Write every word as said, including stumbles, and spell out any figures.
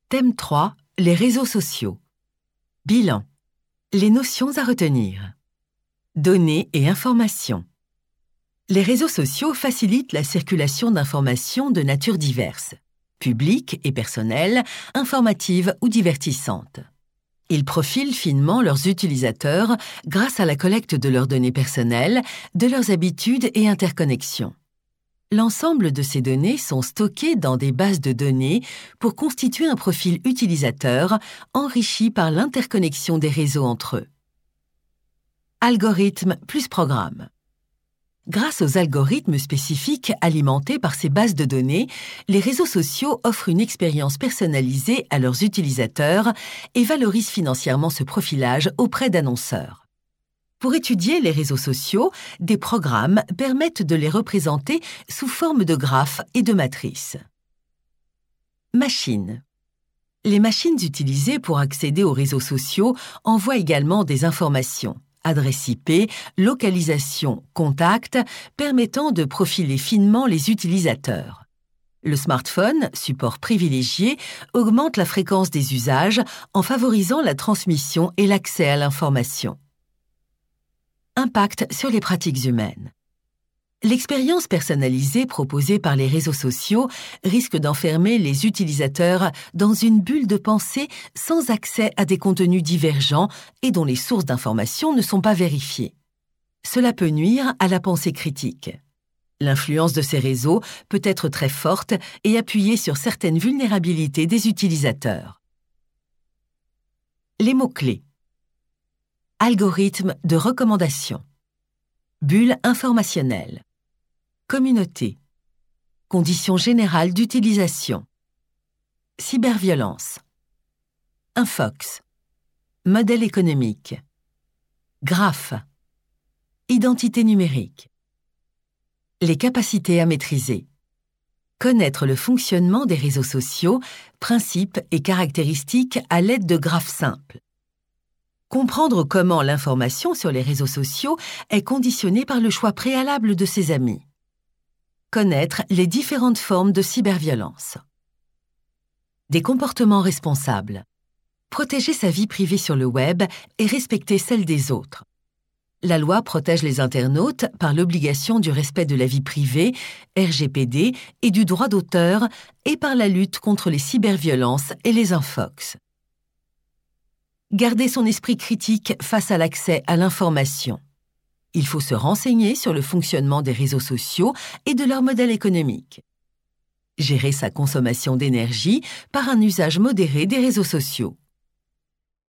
Thème trois. Les réseaux sociaux. Bilan. Les notions à retenir. Données et informations. Les réseaux sociaux facilitent la circulation d'informations de nature diverse, publiques et personnelles, informatives ou divertissantes. Ils profilent finement leurs utilisateurs grâce à la collecte de leurs données personnelles, de leurs habitudes et interconnexions. L'ensemble de ces données sont stockées dans des bases de données pour constituer un profil utilisateur enrichi par l'interconnexion des réseaux entre eux. Algorithmes plus programmes. Grâce aux algorithmes spécifiques alimentés par ces bases de données, les réseaux sociaux offrent une expérience personnalisée à leurs utilisateurs et valorisent financièrement ce profilage auprès d'annonceurs. Pour étudier les réseaux sociaux, des programmes permettent de les représenter sous forme de graphes et de matrices. Machines. Les machines utilisées pour accéder aux réseaux sociaux envoient également des informations. Adresse I P, localisation, contact, permettant de profiler finement les utilisateurs. Le smartphone, support privilégié, augmente la fréquence des usages en favorisant la transmission et l'accès à l'information. Impact sur les pratiques humaines. L'expérience personnalisée proposée par les réseaux sociaux risque d'enfermer les utilisateurs dans une bulle de pensée sans accès à des contenus divergents et dont les sources d'informations ne sont pas vérifiées. Cela peut nuire à la pensée critique. L'influence de ces réseaux peut être très forte et appuyer sur certaines vulnérabilités des utilisateurs. Les mots-clés. Algorithme de recommandation. Bulle informationnelle. Communauté. Conditions générales d'utilisation. Cyberviolence. Infox. Modèle économique. Graphe. Identité numérique. Les capacités à maîtriser. Connaître le fonctionnement des réseaux sociaux, principes et caractéristiques à l'aide de graphes simples. Comprendre comment l'information sur les réseaux sociaux est conditionnée par le choix préalable de ses amis. Connaître les différentes formes de cyberviolence. Des comportements responsables. Protéger sa vie privée sur le web et respecter celle des autres. La loi protège les internautes par l'obligation du respect de la vie privée, R G P D, et du droit d'auteur, et par la lutte contre les cyberviolences et les infox. Garder son esprit critique face à l'accès à l'information. Il faut se renseigner sur le fonctionnement des réseaux sociaux et de leur modèle économique. Gérer sa consommation d'énergie par un usage modéré des réseaux sociaux.